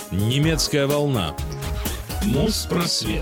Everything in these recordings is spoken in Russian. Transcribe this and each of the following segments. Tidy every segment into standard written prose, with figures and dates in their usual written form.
Немецкая волна. Моспросвет.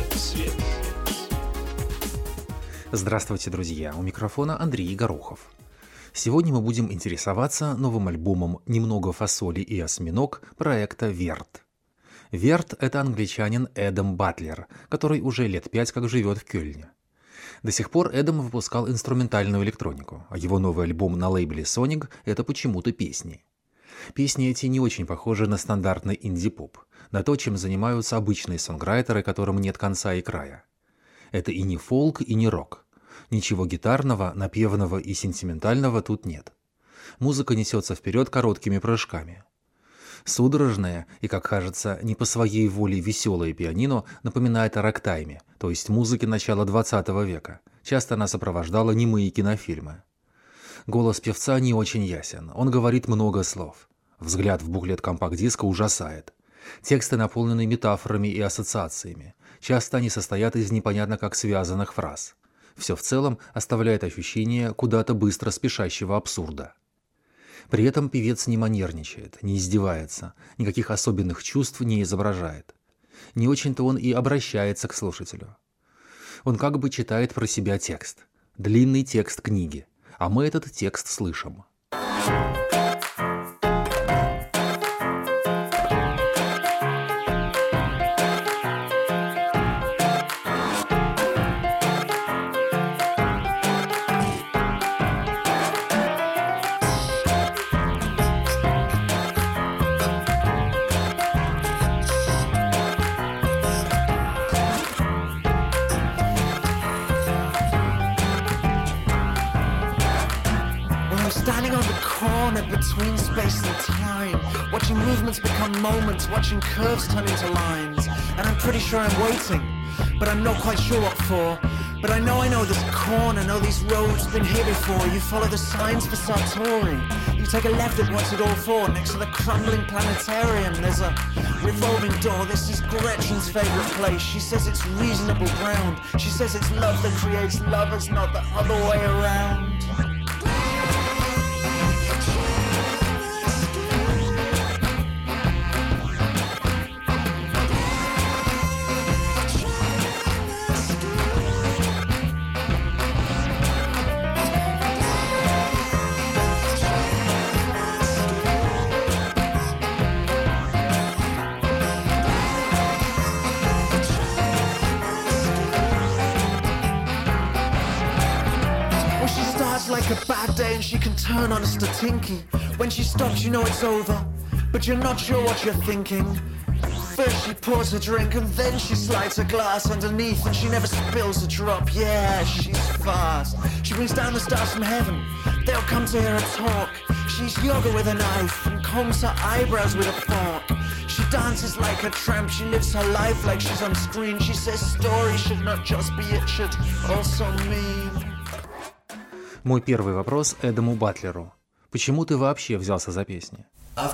Здравствуйте, друзья! У микрофона Андрей Горохов. Сегодня мы будем интересоваться новым альбомом «Немного фасоли и осьминог» проекта «Верт». «Верт» — это англичанин Эдам Батлер, который уже лет 5 как живет в Кёльне. До сих пор Эдам выпускал инструментальную электронику, а его новый альбом на лейбле Sonic — это почему-то песни. Песни эти не очень похожи на стандартный инди-поп, на то, чем занимаются обычные сонграйтеры, которым нет конца и края. Это и не фолк, и не рок. Ничего гитарного, напевного и сентиментального тут нет. Музыка несется вперед короткими прыжками. Судорожное и, как кажется, не по своей воле веселое пианино напоминает о рагтайме, то есть музыке начала 20 века. Часто она сопровождала немые кинофильмы. Голос певца не очень ясен, он говорит много слов. Взгляд в буклет компакт-диска ужасает. Тексты наполнены метафорами и ассоциациями. Часто они состоят из непонятно как связанных фраз. Все в целом оставляет ощущение куда-то быстро спешащего абсурда. При этом певец не манерничает, не издевается, никаких особенных чувств не изображает. Не очень-то он и обращается к слушателю. Он как бы читает про себя текст. Длинный текст книги. А мы этот текст слышим. Standing on the corner between space and time, watching movements become moments, watching curves turn into lines. And I'm pretty sure I'm waiting, but I'm not quite sure what for. But I know this corner, know these roads, been here before. You follow the signs for Sartori. You take a left at what's it all for. Next to the crumbling planetarium, there's a revolving door. This is Gretchen's favorite place. She says it's reasonable ground. She says it's love that creates lovers, not the other way around. Like a bad day and she can turn on a statinky. When she stops you know it's over, but you're not sure what you're thinking. First she pours her drink and then she slides a glass underneath and she never spills a drop. Yeah, she's fast. She brings down the stars from heaven. They'll come to hear her talk. She's yoga with a knife and combs her eyebrows with a fork. She dances like a tramp. She lives her life like she's on screen. She says story should not just be, it should also mean. Мой первый вопрос Эдаму Батлеру. Почему ты вообще взялся за песни?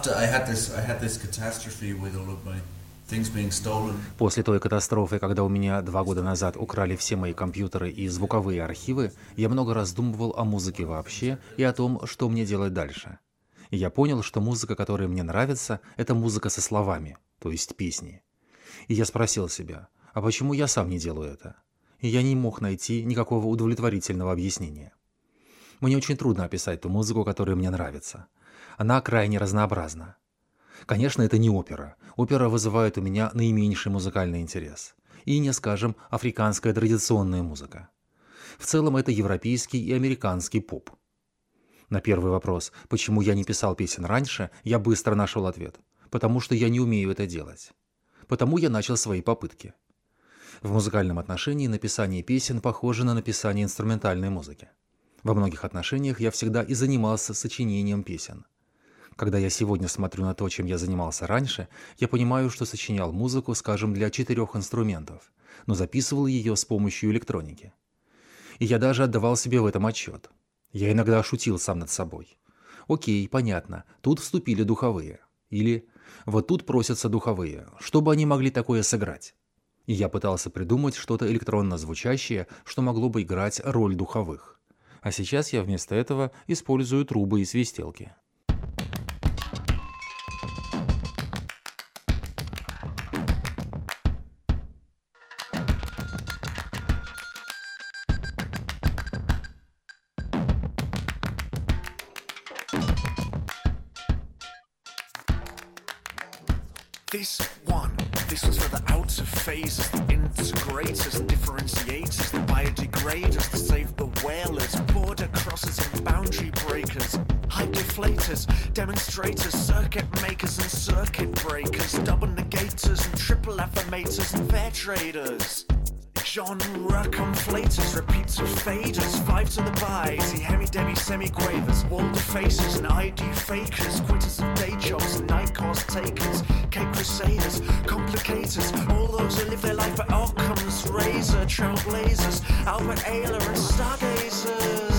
После той катастрофы, когда у меня 2 года назад украли все мои компьютеры и звуковые архивы, я много раздумывал о музыке вообще и о том, что мне делать дальше. И я понял, что музыка, которая мне нравится, это музыка со словами, то есть песни. И я спросил себя, а почему я сам не делаю это? И я не мог найти никакого удовлетворительного объяснения. Мне очень трудно описать ту музыку, которая мне нравится. Она крайне разнообразна. Конечно, это не опера. Опера вызывает у меня наименьший музыкальный интерес. И не, скажем, африканская традиционная музыка. В целом это европейский и американский поп. На первый вопрос, почему я не писал песен раньше, я быстро нашел ответ. Потому что я не умею это делать. Потому я начал свои попытки. В музыкальном отношении написание песен похоже на написание инструментальной музыки. Во многих отношениях я всегда и занимался сочинением песен. Когда я сегодня смотрю на то, чем я занимался раньше, я понимаю, что сочинял музыку, скажем, для 4 инструментов, но записывал ее с помощью электроники. И я даже отдавал себе в этом отчет. Я иногда шутил сам над собой. Окей, понятно, тут вступили духовые. Или вот тут просятся духовые, чтобы они могли такое сыграть. И я пытался придумать что-то электронно звучащее, что могло бы играть роль духовых. А сейчас я вместо этого использую трубы и свистелки. This one, this was for the outer phases, the integrators, the differentiators, the biodegraders, the save the whalers, border crossers and boundary breakers, height deflators, demonstrators, circuit makers and circuit breakers, double negators and triple affirmators and fair traders. Genre conflators, repeats of faders, five to the buys, hemi-demi semi-quavers, wall defacers and ID fakers, quitters of day jobs and night course takers, Cape Crusaders, complicators, all those who live their life at Occam's razor, trailblazers, Albert Ayler and stargazers.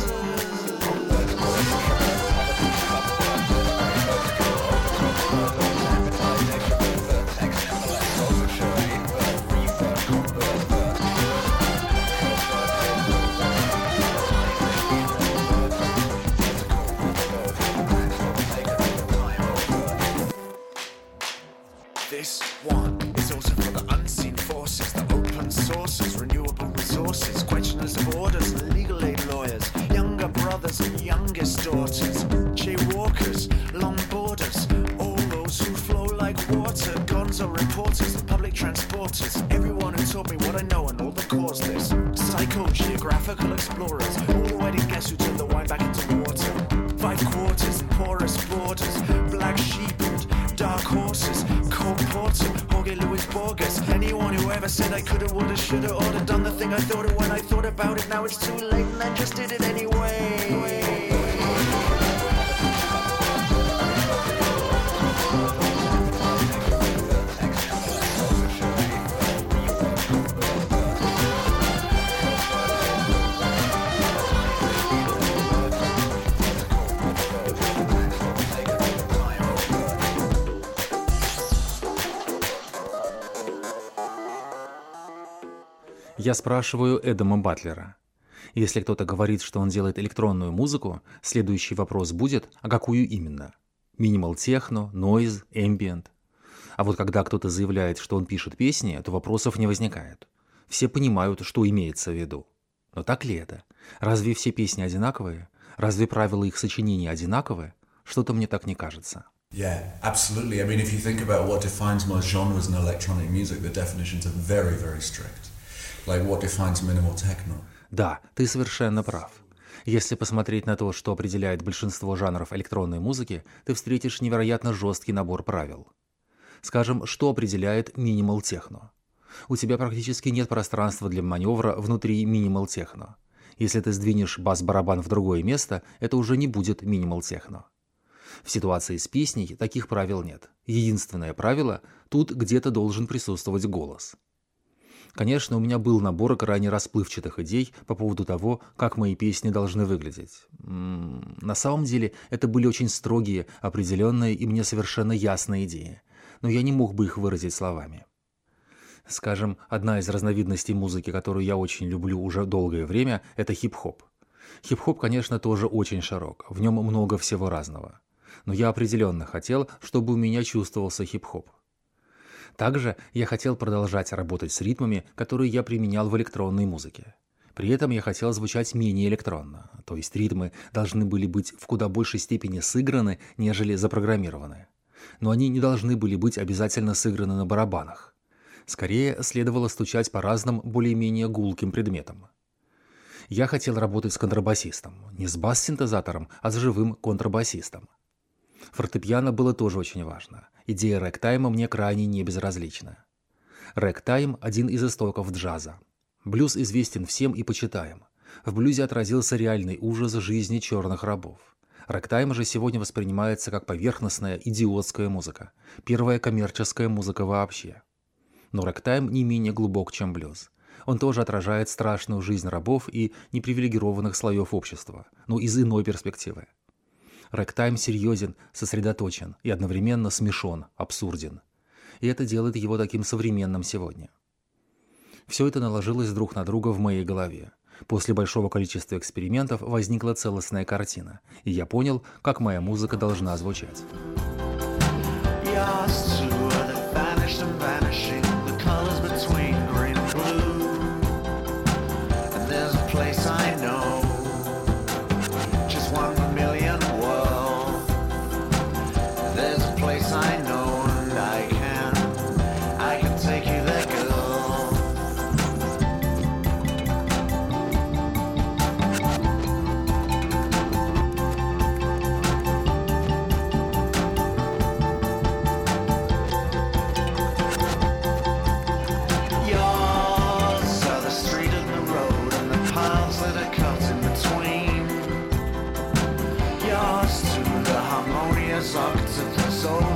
This one is also for the unseen forces, the open sources, renewable resources, questioners of orders and legal aid lawyers, younger brothers and youngest daughters, jaywalkers, long borders, all those who flow like water, gonzo reporters and public transporters, everyone who taught me what I know and all the cause this, psycho-geographical explorers, all the wedding guests who turned the wine back into water, 5 quarters and porous borders, black sheep and dark horses, Cole Porter, Jorge Luis Borges, anyone who ever said I coulda, woulda, shoulda, oughta done the thing I thought of when I thought about it, now it's too late and I just did it anyway. Я спрашиваю Эдама Батлера. Если кто-то говорит, что он делает электронную музыку, следующий вопрос будет, а какую именно? Минимал техно, нойз, эмбиент. А вот когда кто-то заявляет, что он пишет песни, то вопросов не возникает. Все понимают, что имеется в виду. Но так ли это? Разве все песни одинаковые? Разве правила их сочинения одинаковые? Что-то мне так не кажется. Yeah, absolutely. I mean, if you think about what defines most genres in electronic music, the definitions are very, very strict. Like what defines minimal techno. Да, ты совершенно прав. Если посмотреть на то, что определяет большинство жанров электронной музыки, ты встретишь невероятно жесткий набор правил. Скажем, что определяет минимал техно? У тебя практически нет пространства для маневра внутри минимал техно. Если ты сдвинешь бас-барабан в другое место, это уже не будет минимал техно. В ситуации с песней таких правил нет. Единственное правило – тут где-то должен присутствовать голос. Конечно, у меня был набор крайне расплывчатых идей по поводу того, как мои песни должны выглядеть. На самом деле, это были очень строгие, определенные и мне совершенно ясные идеи, но я не мог бы их выразить словами. Скажем, одна из разновидностей музыки, которую я очень люблю уже долгое время, это хип-хоп. Хип-хоп, конечно, тоже очень широк, в нем много всего разного. Но я определенно хотел, чтобы у меня чувствовался хип-хоп. Также я хотел продолжать работать с ритмами, которые я применял в электронной музыке. При этом я хотел звучать менее электронно, то есть ритмы должны были быть в куда большей степени сыграны, нежели запрограммированы. Но они не должны были быть обязательно сыграны на барабанах. Скорее, следовало стучать по разным, более-менее гулким предметам. Я хотел работать с контрабасистом, не с бас-синтезатором, а с живым контрабасистом. Фортепиано было тоже очень важно. Идея рэктайма мне крайне не безразлична. Рэктайм – один из истоков джаза. Блюз известен всем и почитаем. В блюзе отразился реальный ужас жизни черных рабов. Рэктайм же сегодня воспринимается как поверхностная, идиотская музыка. Первая коммерческая музыка вообще. Но рэктайм не менее глубок, чем блюз. Он тоже отражает страшную жизнь рабов и непривилегированных слоев общества, но из иной перспективы. Рэктайм серьезен, сосредоточен и одновременно смешон, абсурден. И это делает его таким современным сегодня. Все это наложилось друг на друга в моей голове. После большого количества экспериментов возникла целостная картина, и я понял, как моя музыка должна звучать. I know and I can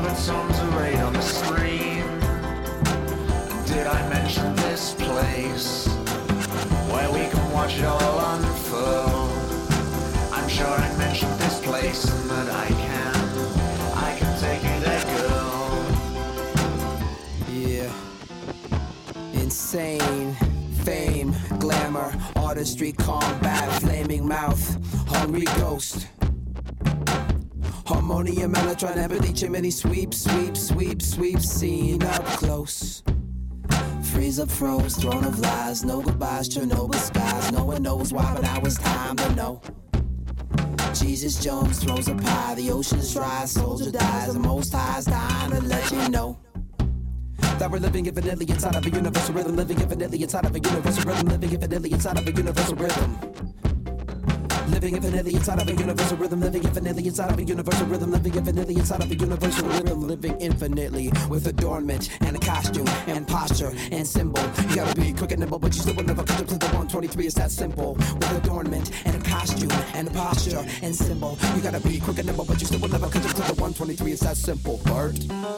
of its own to read on the screen. Did I mention this place where we can watch it all unfold? I'm sure I mentioned this place and that I can take you there, girl. Yeah. Insane. Fame, glamour, artistry, combat, flaming mouth, hungry ghost. Harmonium, mellotron, empathy, chimney, sweep, sweep, sweep, sweep, seen up close. Freeze up, froze, throne of lies, no goodbyes, Chernobyl skies. No one knows why, but now it's time to know. Jesus Jones throws a pie, the ocean's dry, soldier dies, the most high's dying to let you know that we're living infinitely inside of a universal rhythm, living infinitely inside of a universal rhythm, living infinitely inside of a universal rhythm. Living infinitely inside of a universal rhythm, living infinitely inside of a universal rhythm, living infinitely inside of a universal rhythm, living infinitely with adornment and a costume and posture and symbol. You gotta be quick and nimble, but you still will never catch up to the 123. It's that simple. With adornment and a costume and a posture and symbol. You gotta be quick and nimble, but you still will never catch up to the 123. It's that simple, Bert.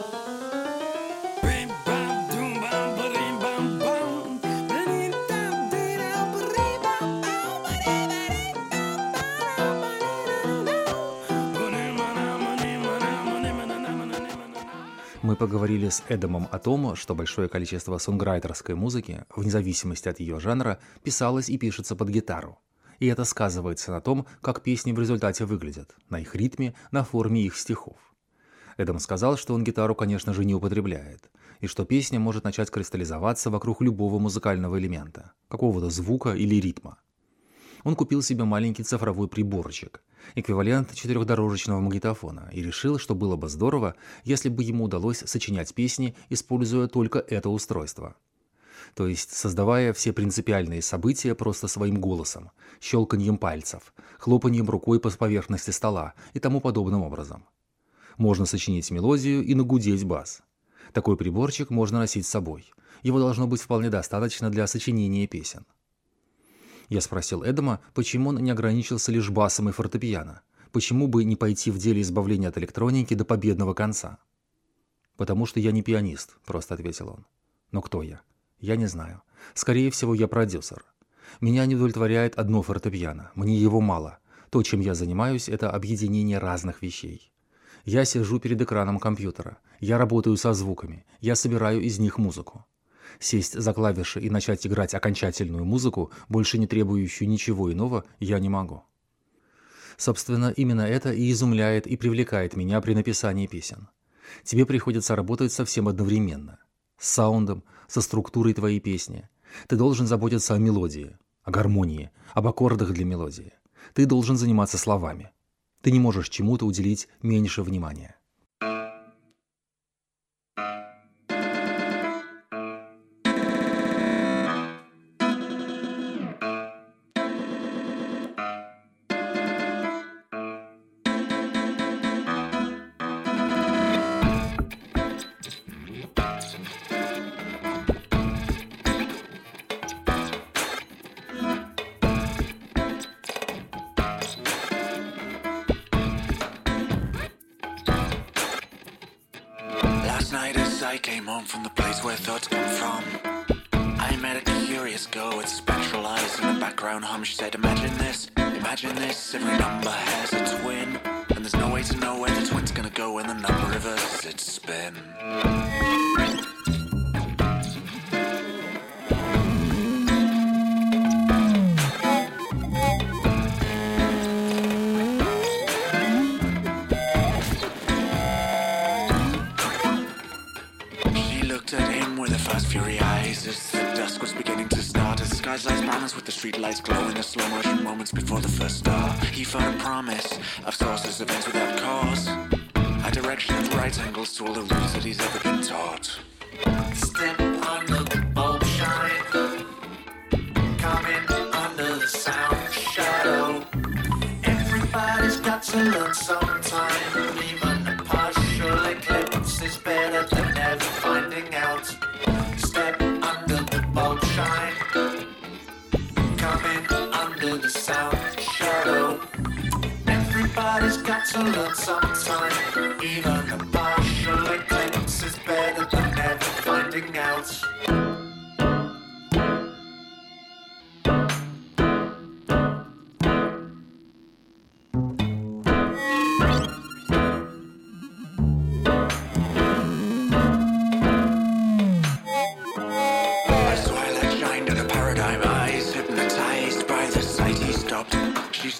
Мы поговорили с Эдамом о том, что большое количество сонграйтерской музыки, вне зависимости от ее жанра, писалось и пишется под гитару. И это сказывается на том, как песни в результате выглядят, на их ритме, на форме их стихов. Эдам сказал, что он гитару, конечно же, не употребляет, и что песня может начать кристаллизоваться вокруг любого музыкального элемента, какого-то звука или ритма. Он купил себе маленький цифровой приборчик, эквивалент 4-дорожечного магнитофона, и решил, что было бы здорово, если бы ему удалось сочинять песни, используя только это устройство. То есть создавая все принципиальные события просто своим голосом, щелканьем пальцев, хлопаньем рукой по поверхности стола и тому подобным образом. Можно сочинить мелодию и нагудеть бас. Такой приборчик можно носить с собой. Его должно быть вполне достаточно для сочинения песен. Я спросил Эдама, почему он не ограничился лишь басом и фортепиано, почему бы не пойти в деле избавления от электроники до победного конца. «Потому что я не пианист», — просто ответил он. «Но кто я? Я не знаю. Скорее всего, я продюсер. Меня не удовлетворяет одно фортепиано, мне его мало. То, чем я занимаюсь, это объединение разных вещей. Я сижу перед экраном компьютера, я работаю со звуками, я собираю из них музыку. Сесть за клавиши и начать играть окончательную музыку, больше не требующую ничего иного, я не могу». Собственно, именно это и изумляет и привлекает меня при написании песен. Тебе приходится работать совсем одновременно. С саундом, со структурой твоей песни. Ты должен заботиться о мелодии, о гармонии, об аккордах для мелодии. Ты должен заниматься словами. Ты не можешь чему-то уделить меньше внимания. Last night as I came home from the place where thoughts come from, I met a curious girl with spectral eyes and a background hum. She said, imagine this, every number has a twin, and there's no way to know where the twin's gonna go when the number reverses its spin. Fury eyes as the dusk was beginning to start, as the skies lies banners with the street lights glowing, the slow motion moments before the first star. He found a promise of sources, events without cause, a direction at right angles to all the routes that he's ever been taught. Step under the bulb shine, coming under the sound shadow. Everybody's got to learn sometime, even a partial eclipse is better than never finding out. Step under the bulb shine, coming under the sound shadow. Everybody's got to learn sometime, even a partial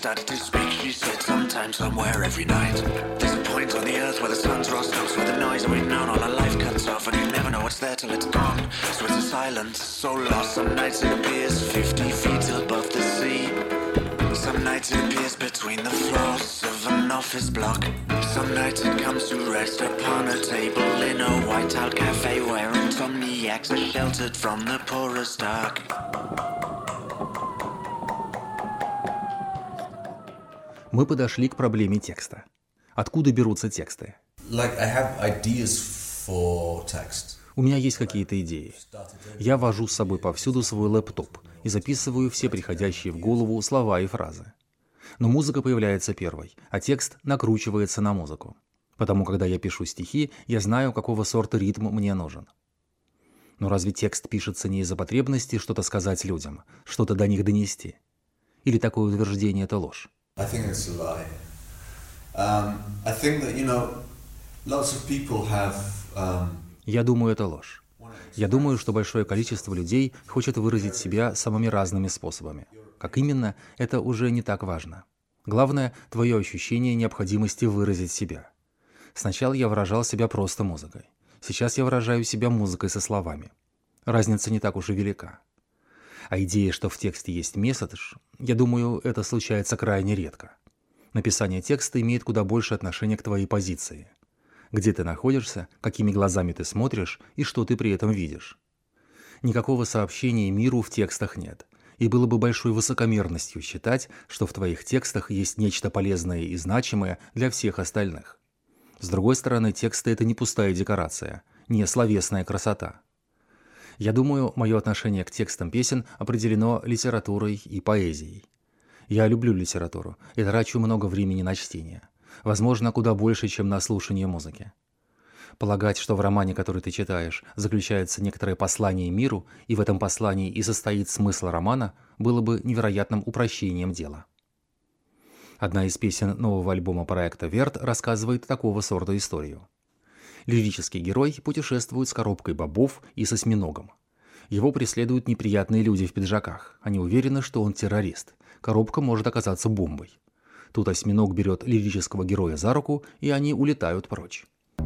started to speak, she said sometime, somewhere, every night. There's a point on the earth where the sun's raw stops, where the noise that we've known all our life cuts off, and you never know what's there till it's gone. So it's a silence, so lost. Some nights it appears 50 feet above the sea. Some nights it appears between the floors of an office block. Some nights it comes to rest upon a table in a white-out cafe where insomniacs are sheltered from the poorest dark. Мы подошли к проблеме текста. Откуда берутся тексты? Like, I have ideas for text. У меня есть какие-то идеи. Я вожу с собой повсюду свой лэптоп и записываю все приходящие в голову слова и фразы. Но музыка появляется первой, а текст накручивается на музыку. Потому когда я пишу стихи, я знаю, какого сорта ритм мне нужен. Но разве текст пишется не из-за потребности что-то сказать людям, что-то до них донести? Или такое утверждение – это ложь? I think it's a lie. I think that, lots of people have... Я думаю, это ложь. Я думаю, что большое количество людей хочет выразить себя самыми разными способами. Как именно, это уже не так важно. Главное – твое ощущение необходимости выразить себя. Сначала я выражал себя просто музыкой. Сейчас я выражаю себя музыкой со словами. Разница не так уж и велика. А идея, что в тексте есть месседж, я думаю, это случается крайне редко. Написание текста имеет куда больше отношения к твоей позиции. Где ты находишься, какими глазами ты смотришь и что ты при этом видишь. Никакого сообщения миру в текстах нет, и было бы большой высокомерностью считать, что в твоих текстах есть нечто полезное и значимое для всех остальных. С другой стороны, тексты – это не пустая декорация, не словесная красота. Я думаю, мое отношение к текстам песен определено литературой и поэзией. Я люблю литературу и трачу много времени на чтение. Возможно, куда больше, чем на слушание музыки. Полагать, что в романе, который ты читаешь, заключается некоторое послание миру, и в этом послании и состоит смысл романа, было бы невероятным упрощением дела. Одна из песен нового альбома проекта «Верт» рассказывает такого сорта историю. Лирический герой путешествует с коробкой бобов и с осьминогом. Его преследуют неприятные люди в пиджаках. Они уверены, что он террорист. Коробка может оказаться бомбой. Тут осьминог берет лирического героя за руку, и они улетают прочь.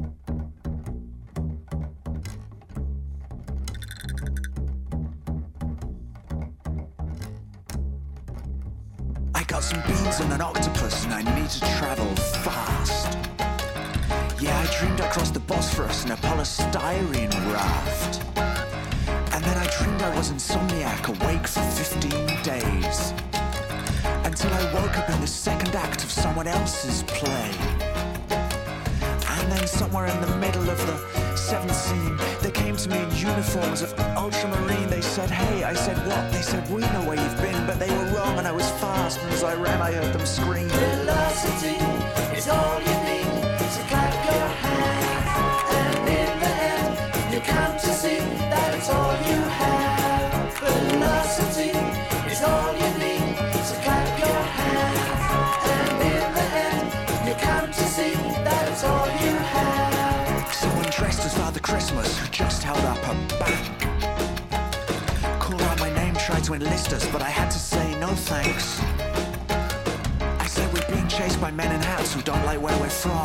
I got some beans and an octopus and I need to travel fast. Yeah, I dreamed I crossed the Bosphorus in a polystyrene raft. And then I dreamed I was insomniac, awake for 15 days. Until I woke up in the second act of someone else's play. And then somewhere in the middle of the seventh scene, they came to me in uniforms of ultramarine. They said, hey, I said, what? They said, we know where you've been, but they were wrong and I was fast. And as I ran, I heard them scream, velocity is all you need to clap your hands. And in the end, you come to see that it's all you have. Velocity is all you need to clap your hands. And in the end, you come to see that it's all you have. Someone dressed as Father Christmas who just held up a bank. Called out my name, tried to enlist us, but I had to say no thanks. I said we're being chased by men in hats who don't like where we're from.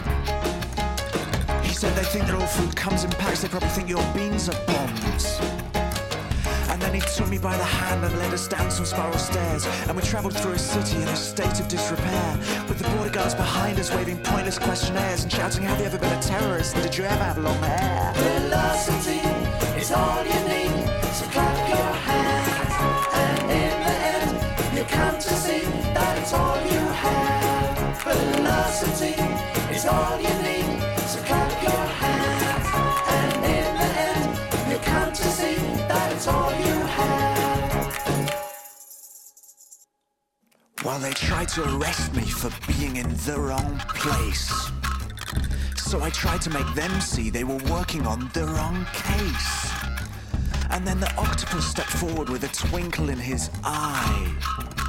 He said they think that all food comes in packs, they probably think your beans are bombs. And then he took me by the hand and led us down some spiral stairs. And we travelled through a city in a state of disrepair, with the border guards behind us waving pointless questionnaires and shouting, have you ever been a terrorist? And did you ever have long hair? Velocity is all you need, so clap your hands. And in the end, you come to see that it's all you have. Velocity is all you need, so clap your hands. And in the end, you come to see that it's all you have. Well, they tried to arrest me for being in the wrong place. So I tried to make them see they were working on the wrong case. And then the octopus stepped forward with a twinkle in his eye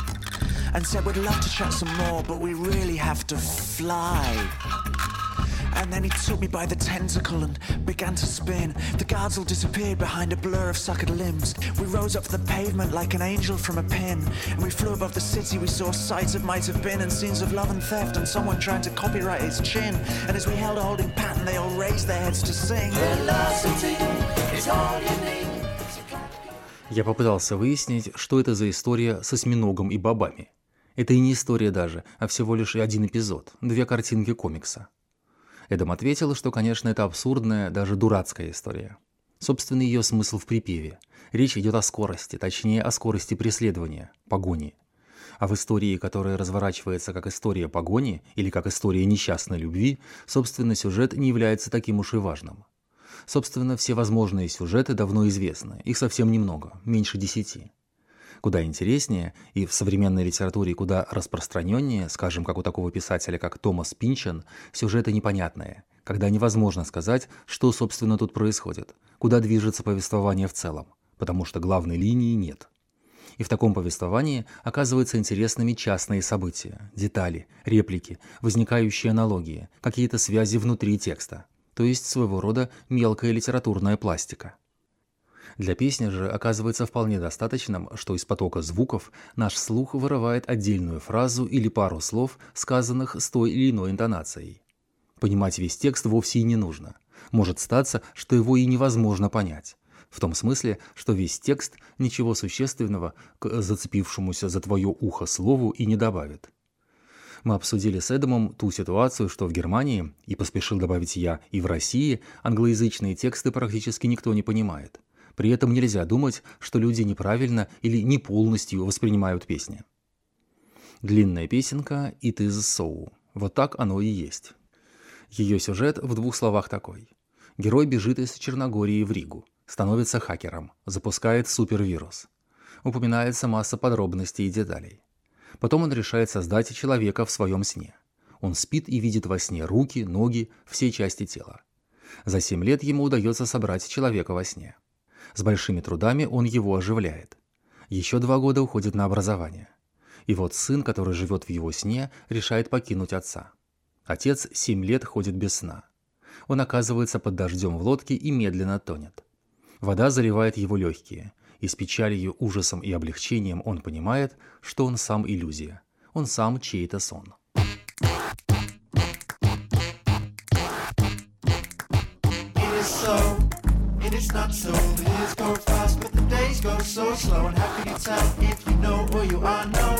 and said, we'd love to chat some more, but we really have to fly. And then he took me by the tentacle and began to spin. The guards all disappeared behind a blur of suckered limbs. We rose up the pavement like an angel from a pin. And we flew above the city, we saw sights of might have been, and scenes of love and theft, and someone trying to copyright his chin. And as we held a holding pattern, they all raised their heads to sing. Velocity is all you need. Я попытался выяснить, что это за история с осьминогом и бобами. Это и не история даже, а всего лишь один эпизод, 2 картинки комикса. Эдам ответил, что, конечно, это абсурдная, даже дурацкая история. Собственно, ее смысл в припеве. Речь идет о скорости, точнее, о скорости преследования, погони. А в истории, которая разворачивается как история погони или как история несчастной любви, собственно, сюжет не является таким уж и важным. Собственно, все возможные сюжеты давно известны, их совсем немного, меньше 10. Куда интереснее и в современной литературе куда распространеннее, скажем, как у такого писателя, как Томас Пинчен, сюжеты непонятные, когда невозможно сказать, что, собственно, тут происходит, куда движется повествование в целом, потому что главной линии нет. И в таком повествовании оказываются интересными частные события, детали, реплики, возникающие аналогии, какие-то связи внутри текста, то есть своего рода мелкая литературная пластика. Для песни же оказывается вполне достаточным, что из потока звуков наш слух вырывает отдельную фразу или пару слов, сказанных с той или иной интонацией. Понимать весь текст вовсе и не нужно. Может статься, что его и невозможно понять. В том смысле, что весь текст ничего существенного к зацепившемуся за твое ухо слову и не добавит. Мы обсудили с Эдамом ту ситуацию, что в Германии, и поспешил добавить я, и в России англоязычные тексты практически никто не понимает. При этом нельзя думать, что люди неправильно или не полностью воспринимают песни. Длинная песенка «It is so». Вот так оно и есть. Ее сюжет в 2 словах такой. Герой бежит из Черногории в Ригу, становится хакером, запускает супервирус. Упоминается масса подробностей и деталей. Потом он решает создать человека в своем сне. Он спит и видит во сне руки, ноги, все части тела. За 7 лет ему удается собрать человека во сне. С большими трудами он его оживляет. Еще 2 года уходит на образование. И вот сын, который живет в его сне, решает покинуть отца. Отец 7 лет ходит без сна. Он оказывается под дождем в лодке и медленно тонет. Вода заливает его легкие, и с печалью, ужасом и облегчением он понимает, что он сам иллюзия, он сам чей-то сон. It's not so, the years go fast, but the days go so slow. And how can you tell if you know or you are known?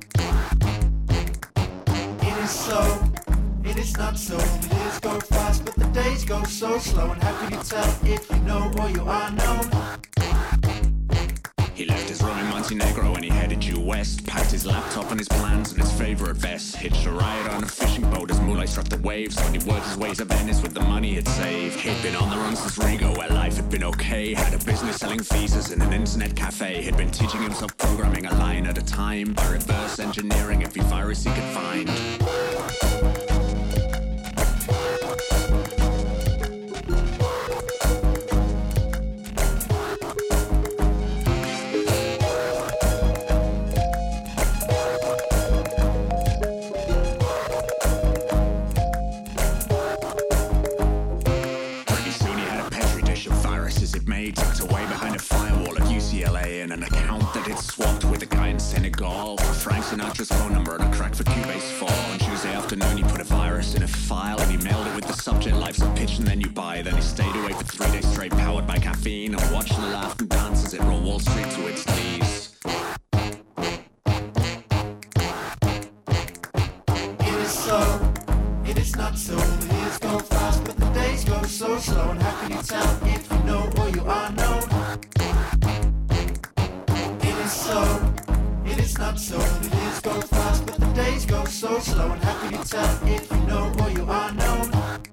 It is so, it is not so, the years go fast, but the days go so slow. And how can you tell if you know or you are known? He left his room in Montenegro and he headed due west. Packed his laptop and his plans and his favourite vest. Hitched a ride on a fishing boat as moonlight struck the waves. When he worked his way to Venice with the money he'd saved. He'd been on the run since Riga where life had been okay. Had a business selling visas in an internet cafe. He'd been teaching himself programming a line at a time. By reverse engineering every virus he could find. Tucked away behind a firewall at UCLA and an account that he'd swapped with a guy in Senegal for Frank Sinatra's phone number and a crack for Cuba's fall. On Tuesday afternoon he put a virus in a file and he mailed it with the subject "Life's a pitch and then you buy." Then he stayed awake for 3 days straight powered by caffeine and watched the laugh and dance as it rolled Wall Street to its knees. It is so, it is not so, the years go fast but the days go so slow. And how can you tell if you know or you are known? It is so, it is not so, the years go fast but the days go so slow. And how can you tell if you know or you are known?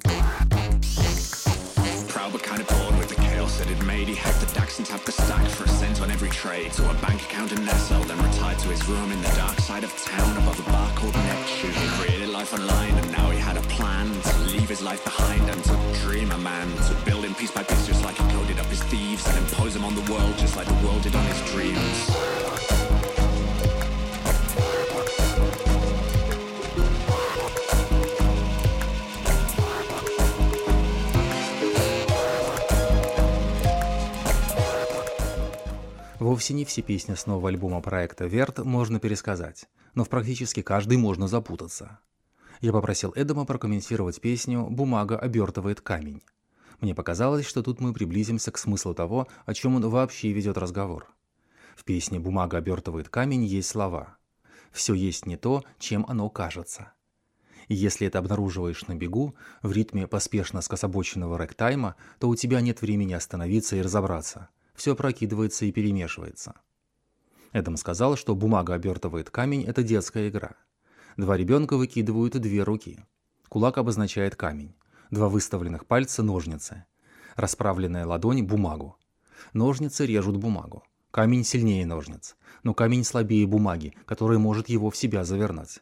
Proud but kind of bored with the chaos that he'd made. He hacked the DAX and tapped the stack for a cent on every trade. To a bank account in Nassau, then retired to his room in the dark side of town above a bar called Neptune. He created life online and now he had a plan to leave his life behind and to dream a man. To build him piece by piece just like he coded up his thieves and impose him on the world just like the world did on his dreams. Вовсе не все песни с нового альбома проекта «Верт» можно пересказать, но в практически каждой можно запутаться. Я попросил Эдама прокомментировать песню «Бумага обертывает камень». Мне показалось, что тут мы приблизимся к смыслу того, о чем он вообще ведет разговор. В песне «Бумага обертывает камень» есть слова «Все есть не то, чем оно кажется». И если это обнаруживаешь на бегу, в ритме поспешно скособоченного рэктайма, то у тебя нет времени остановиться и разобраться. Все опрокидывается и перемешивается. Эдам сказал, что «Бумага обертывает камень» — это детская игра. Два ребенка выкидывают 2 руки. Кулак обозначает камень. 2 выставленных пальца — ножницы. Расправленная ладонь — бумагу. Ножницы режут бумагу. Камень сильнее ножниц, но камень слабее бумаги, которая может его в себя завернуть.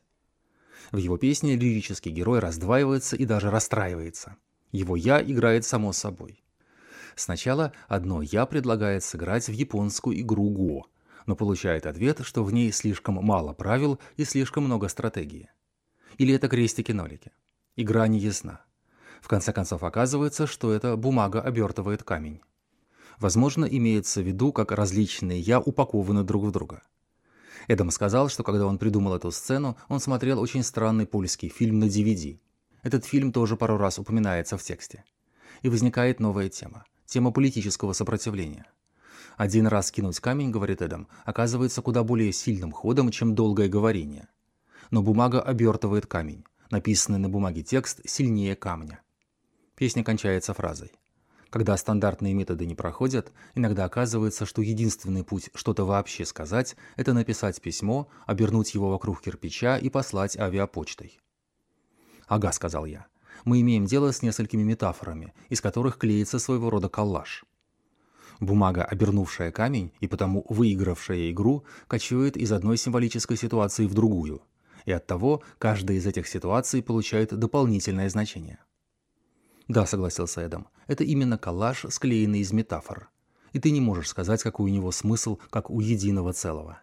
В его песне лирический герой раздваивается и даже расстраивается. Его «я» играет само собой. Сначала одно «я» предлагает сыграть в японскую игру «Го», но получает ответ, что в ней слишком мало правил и слишком много стратегии. Или это крестики-нолики. Игра не ясна. В конце концов оказывается, что эта бумага обертывает камень. Возможно, имеется в виду, как различные «я» упакованы друг в друга. Эдам сказал, что когда он придумал эту сцену, он смотрел очень странный польский фильм на DVD. Этот фильм тоже пару раз упоминается в тексте. И возникает новая тема. Тема политического сопротивления. Один раз кинуть камень, говорит Эдам, оказывается куда более сильным ходом, чем долгое говорение. Но бумага обертывает камень. Написанный на бумаге текст сильнее камня. Песня кончается фразой. Когда стандартные методы не проходят, иногда оказывается, что единственный путь что-то вообще сказать – это написать письмо, обернуть его вокруг кирпича и послать авиапочтой. «Ага», – сказал я, – «мы имеем дело с несколькими метафорами, из которых клеится своего рода коллаж». Бумага, обернувшая камень и потому выигравшая игру, кочует из одной символической ситуации в другую, и оттого каждая из этих ситуаций получает дополнительное значение. «Да», — согласился Эдам, — «это именно коллаж, склеенный из метафор. И ты не можешь сказать, какой у него смысл, как у единого целого».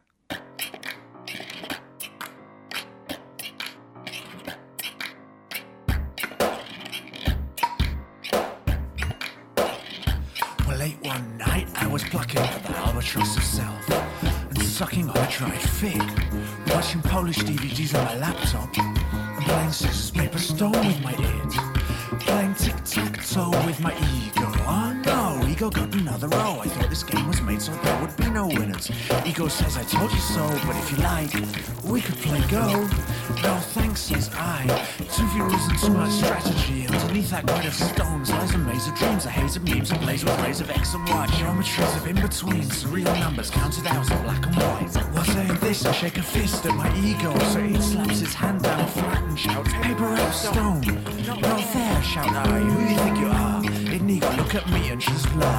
Late one night I was plucking at the albatross of self and sucking on a dried fig, watching Polish DVDs on my laptop and playing scissors, paper, stone with my ears. Playing tic-tac-toe with my ego. Oh no, ego got another row. I thought this game was made so there would be no winners. Ego says I told you so, but if you like, we could play Go. No thanks, says I. Too few reasons, too much strategy. Underneath that grid of stones lies a maze of dreams, a haze of memes ablaze with rays of X and Y. Geometries of in-between, surreal numbers counted out in black and white. While saying this, I shake a fist at my ego, so it slaps his hand down flat and shouts, paper out stone. Not fair, shout I, who do you think you are? Inigo, look at me and just lie.